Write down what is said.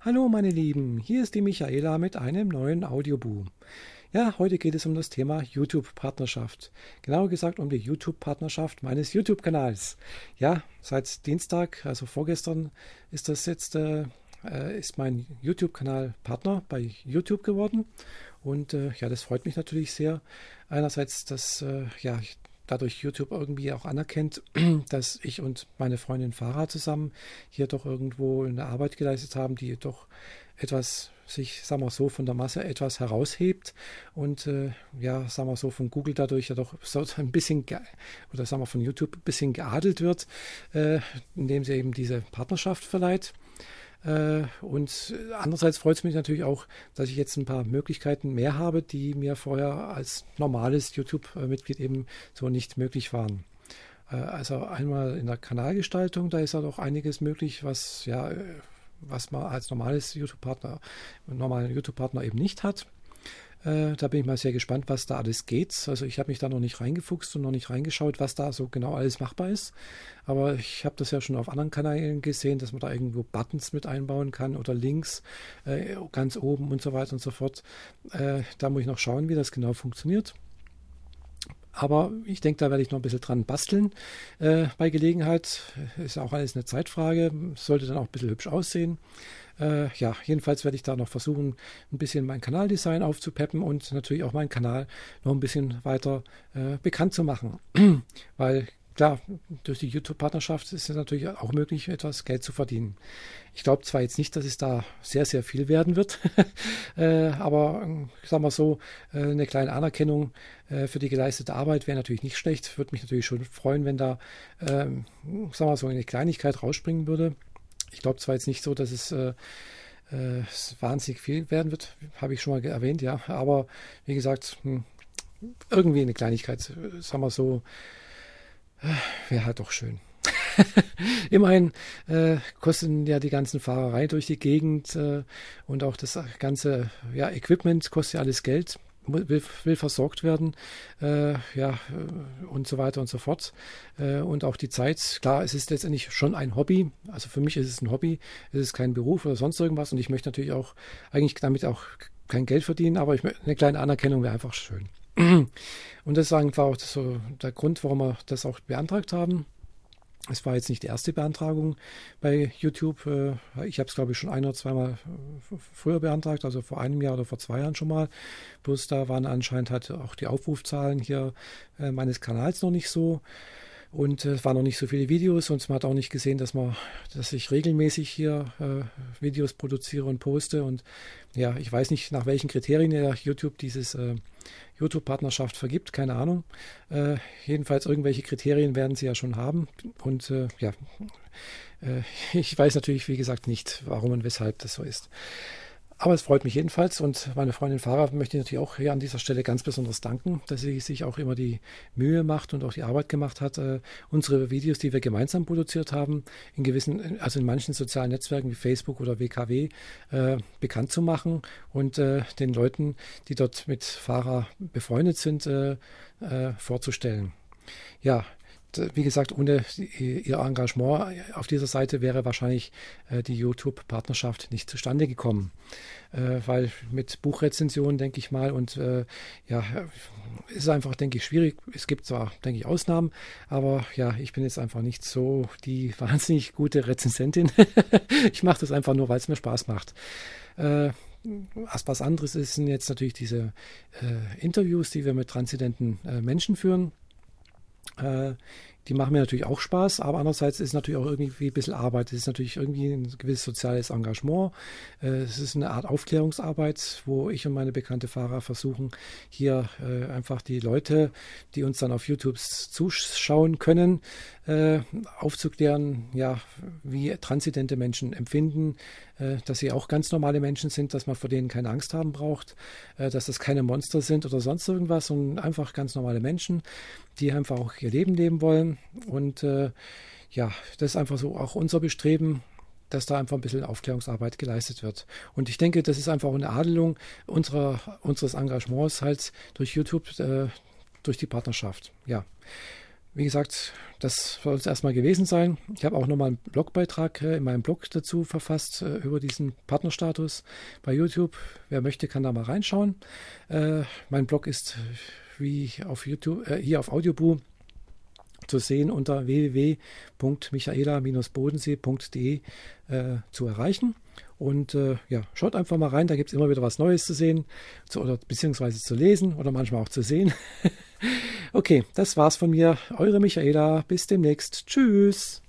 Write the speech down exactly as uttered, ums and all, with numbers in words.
Hallo meine Lieben, hier ist die Michaela mit einem neuen Audioboom. Ja, heute geht es um das Thema YouTube-Partnerschaft. Genauer gesagt um die YouTube-Partnerschaft meines YouTube-Kanals. Ja, seit Dienstag, also vorgestern, ist das jetzt äh, äh, ist mein YouTube-Kanal Partner bei YouTube geworden. Und äh, ja, das freut mich natürlich sehr. Einerseits, dass äh, ja, ich dadurch YouTube irgendwie auch anerkennt, dass ich und meine Freundin Farah zusammen hier doch irgendwo eine Arbeit geleistet haben, die doch etwas sich, sagen wir so, von der Masse etwas heraushebt und äh, ja, sagen wir so, von Google dadurch ja doch so ein bisschen, oder sagen wir von YouTube ein bisschen geadelt wird, äh, indem sie eben diese Partnerschaft verleiht. Und andererseits freut es mich natürlich auch, dass ich jetzt ein paar Möglichkeiten mehr habe, die mir vorher als normales YouTube-Mitglied eben so nicht möglich waren. Also einmal in der Kanalgestaltung, da ist halt auch einiges möglich, was ja, was man als normales YouTube-Partner, normalen YouTube-Partner eben nicht hat. Da bin ich mal sehr gespannt, was da alles geht. Also ich habe mich da noch nicht reingefuchst und noch nicht reingeschaut, was da so genau alles machbar ist. Aber ich habe das ja schon auf anderen Kanälen gesehen, dass man da irgendwo Buttons mit einbauen kann oder Links äh, ganz oben und so weiter und so fort. Äh, da muss ich noch schauen, wie das genau funktioniert. Aber ich denke, da werde ich noch ein bisschen dran basteln äh, bei Gelegenheit. Ist auch alles eine Zeitfrage, sollte dann auch ein bisschen hübsch aussehen. Äh, ja, jedenfalls werde ich da noch versuchen, ein bisschen mein Kanaldesign aufzupeppen und natürlich auch meinen Kanal noch ein bisschen weiter äh, bekannt zu machen. Weil klar, durch die YouTube-Partnerschaft ist es natürlich auch möglich, etwas Geld zu verdienen. Ich glaube zwar jetzt nicht, dass es da sehr, sehr viel werden wird, äh, aber ich sage mal so, äh, eine kleine Anerkennung äh, für die geleistete Arbeit wäre natürlich nicht schlecht. Würde mich natürlich schon freuen, wenn da, äh, sagen wir mal so, eine Kleinigkeit rausspringen würde. Ich glaube zwar jetzt nicht so, dass es äh, äh, wahnsinnig viel werden wird, habe ich schon mal erwähnt, ja, aber wie gesagt, hm, irgendwie eine Kleinigkeit, sagen wir so, wäre halt doch schön. Immerhin äh, kosten ja die ganzen Fahrerei durch die Gegend äh, und auch das ganze ja, Equipment kostet ja alles Geld, will, will versorgt werden, äh, ja, und so weiter und so fort. Äh, und auch die Zeit, klar, es ist letztendlich schon ein Hobby, also für mich ist es ein Hobby, es ist kein Beruf oder sonst irgendwas und ich möchte natürlich auch eigentlich damit auch kein Geld verdienen, aber ich, eine kleine Anerkennung wäre einfach schön. Und das ist einfach auch so der Grund, warum wir das auch beantragt haben. Es war jetzt nicht die erste Beantragung bei YouTube. Ich habe es, glaube ich, schon ein oder zweimal früher beantragt, also vor einem Jahr oder vor zwei Jahren schon mal. Bloß da waren anscheinend halt auch die Aufrufzahlen hier meines Kanals noch nicht so. Und es waren noch nicht so viele Videos und man hat auch nicht gesehen, dass man, dass ich regelmäßig hier äh, Videos produziere und poste. Und ja, ich weiß nicht, nach welchen Kriterien der YouTube dieses äh, YouTube-Partnerschaft vergibt, keine Ahnung. Äh, jedenfalls irgendwelche Kriterien werden sie ja schon haben. Und äh, ja, äh, ich weiß natürlich, wie gesagt, nicht, warum und weshalb das so ist. Aber es freut mich jedenfalls und meine Freundin Farah möchte ich natürlich auch hier an dieser Stelle ganz besonders danken, dass sie sich auch immer die Mühe macht und auch die Arbeit gemacht hat, äh, unsere Videos, die wir gemeinsam produziert haben, in gewissen, also in manchen sozialen Netzwerken wie Facebook oder W K W äh, bekannt zu machen und äh, den Leuten, die dort mit Farah befreundet sind, äh, äh, vorzustellen. Ja, wie gesagt, ohne ihr Engagement auf dieser Seite wäre wahrscheinlich äh, die YouTube-Partnerschaft nicht zustande gekommen. Äh, weil mit Buchrezensionen, denke ich mal, und äh, ja, ist einfach, denke ich, schwierig. Es gibt zwar, denke ich, Ausnahmen, aber ja, ich bin jetzt einfach nicht so die wahnsinnig gute Rezensentin. Ich mache das einfach nur, weil es mir Spaß macht. Äh, was anderes ist, sind jetzt natürlich diese äh, Interviews, die wir mit transzendenten äh, Menschen führen. Die machen mir natürlich auch Spaß, aber andererseits ist es natürlich auch irgendwie ein bisschen Arbeit. Es ist natürlich irgendwie ein gewisses soziales Engagement. Es ist eine Art Aufklärungsarbeit, wo ich und meine bekannte Farah versuchen, hier einfach die Leute, die uns dann auf YouTube zuschauen können, aufzuklären, ja, wie transzendente Menschen empfinden, dass sie auch ganz normale Menschen sind, dass man vor denen keine Angst haben braucht, dass das keine Monster sind oder sonst irgendwas, sondern einfach ganz normale Menschen, die einfach auch ihr Leben leben wollen. Und äh, ja, das ist einfach so auch unser Bestreben, dass da einfach ein bisschen Aufklärungsarbeit geleistet wird. Und ich denke, das ist einfach eine Adelung unserer, unseres Engagements halt durch YouTube, äh, durch die Partnerschaft. Ja. wie gesagt, das soll es erstmal gewesen sein. Ich habe auch nochmal einen Blogbeitrag in meinem Blog dazu verfasst, über diesen Partnerstatus bei YouTube. Wer möchte, kann da mal reinschauen. Mein Blog ist wie auf YouTube, äh, hier auf Audioboo zu sehen unter w w w punkt michaela bodensee punkt de äh, zu erreichen. Und äh, ja, schaut einfach mal rein, da gibt es immer wieder was Neues zu sehen zu, oder beziehungsweise zu lesen oder manchmal auch zu sehen. Okay, das war's von mir. Eure Michaela. Bis demnächst. Tschüss.